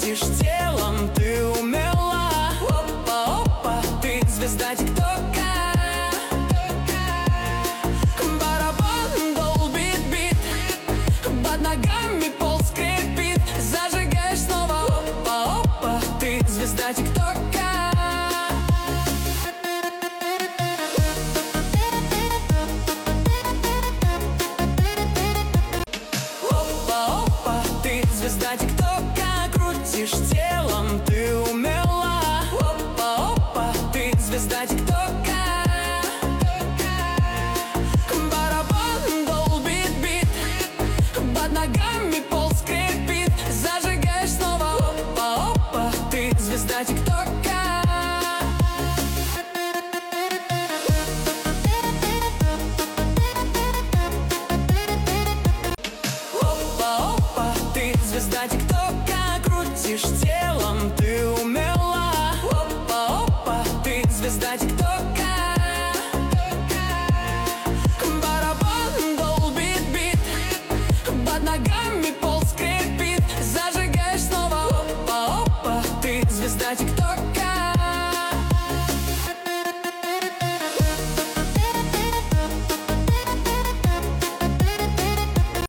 крутишь телом, ты умела. Опа, опа, ты звезда тиктока. Барабан долбит бит, под ногами пол скрипит. Зажигаешь снова. Опа, опа, ты звезда тиктока. Звезда тиктока, крутишь телом, ты умела. Опа, опа, ты звезда тиктока. Барабан долбит бит, под ногами